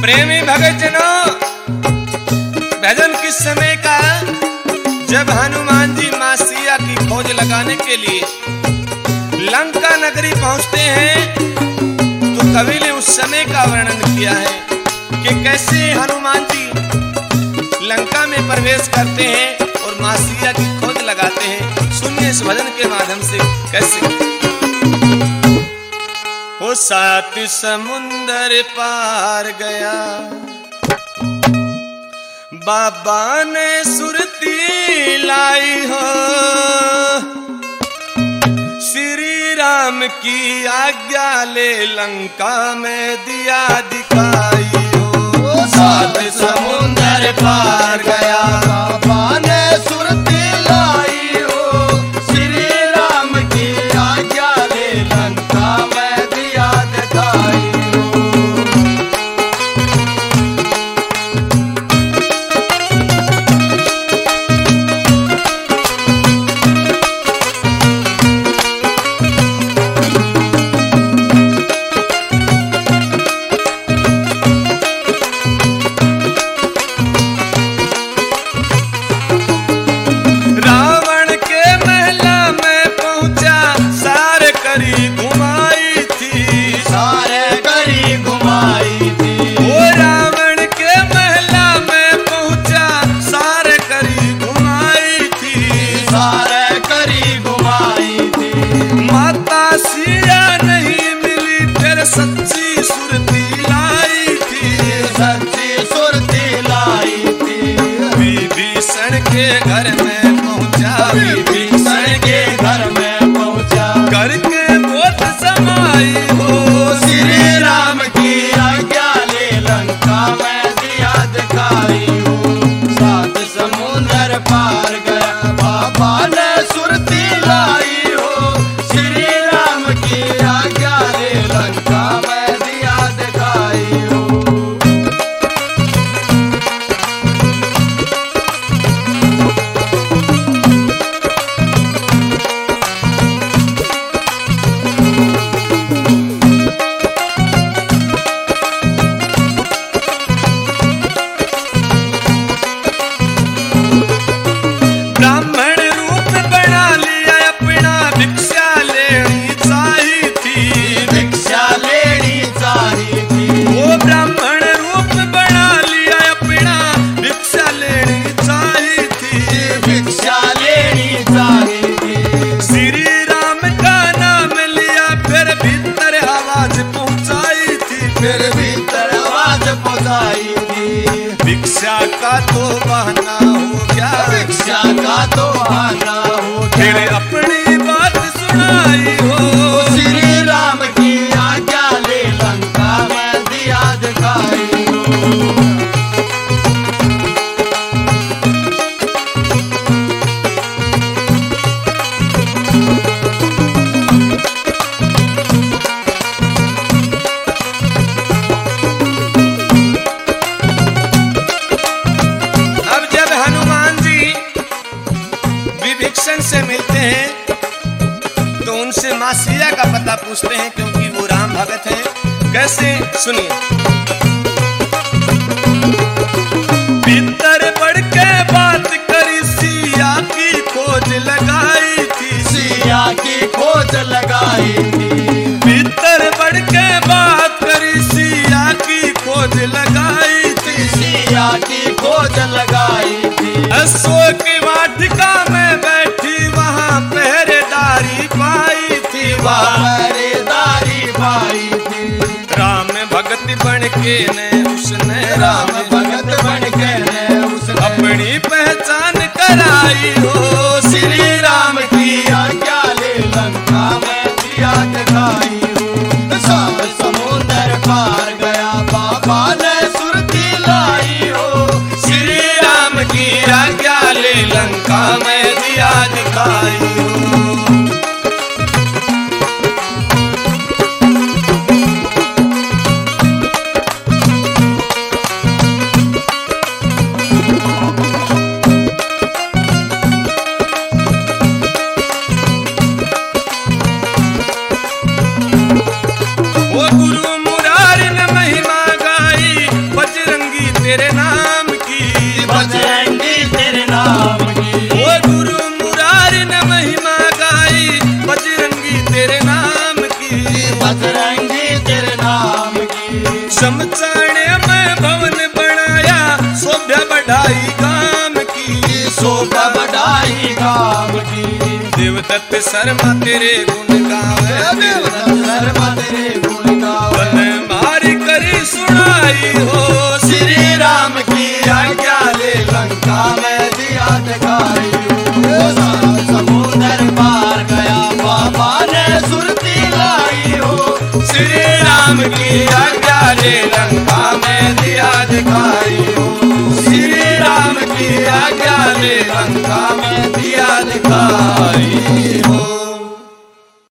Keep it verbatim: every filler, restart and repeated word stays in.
प्रेमी भगत जनों, भजन किस समय का? जब हनुमान जी मां सिया की खोज लगाने के लिए लंका नगरी पहुंचते हैं, तो कवि ने उस समय का वर्णन किया है कि कैसे हनुमान जी लंका में प्रवेश करते हैं और मां सिया की खोज लगाते हैं। सुनिए इस भजन के माध्यम से कैसे। वो सात समुंदर पार गया, बाबा ने सुरती लाई हो, श्री राम की आज्ञा ले लंका में दिया दिखाई हो। सात समुंदर पार गया, बाबा ने सुरती लाई हो, श्री राम की आज्ञा ले लंका में दिया दिखाई हो। सच्ची सुरती लाई थी, सच्ची सुरती लाई थी। विभीषण के घर में पहुंचा, विभीषण के घर में पहुंचा, करके बहुत समाई हो, श्री राम की आज्ञा ले लंका में दिया दिखाई हो। सात समुंदर पार गया, बाबा ने सुरती लाई हो, श्री राम की आज्ञा ले लंका में दिया दिखाई हो। ब्राह्मण रूप बना लिया अपना, भिक्षा लेनी चाहिए थी, भिक्षा लेनी चाहिए थी। वो ब्राह्मण रूप बना लिया अपना, भिक्षा लेनी चाहिए थी, भिक्षा लेनी चाहिए थी। श्री राम का नाम लिया, फिर भीतर आवाज पहुंचाई थी, फिर भीतर आवाज पहुंचाई थी। भिक्षा का तो बहाना हो गया, भिक्षा का तो बहाना हो फिर गया। अपनी बात सुनाई हो, श्री राम की आज्ञा ले लंका में दिया दिखाई हो। अब जब हनुमान जी विभीषण से मिलते हैं तो उनसे मां सिया का पता पूछते हैं, क्योंकि वो राम भगत हैं। कैसे? सुनिए। भीतर बढ़ के बात करी, सिया की खोज लगाई थी, सिया की खोज लगाई थी। भीतर बढ़ के बात करी, सिया की खोज लगाई थी, सिया की खोज लगाई थी। अशोक वाटिका में बैठी वहां पहरेदारी पाई थी, वहां पहरेदारी पाई थी। राम भगत बन के ने उसने, राम भगत बन के ने उसने अपनी पहचान कराई हो, श्री राम की आज्ञा ले लंका में दिया दिखाई हो। सात समुंदर पार गया, बाबा ने सुरती लाई हो, श्री राम की आज्ञा ले लंका में दिया दिखाई हो। चमचाने में भवन बनाया, शोभा बढ़ाई काम की, शोभा बढ़ाई काम की। देवदत्त शर्मा तेरे गुण गावे, देवदत्त शर्मा तेरे गुण गावे। बन मारी करी सुनाई हो, श्री राम की आज्ञा ले लंका में दिया दिखाई हो। सात समुंदर पार गया बाबा ने सुरती लाई हो। श्री राम की आज्ञा ले लंका में दिया दिखाई हो, श्री राम की आज्ञा ले लंका में दिया दिखाई हो।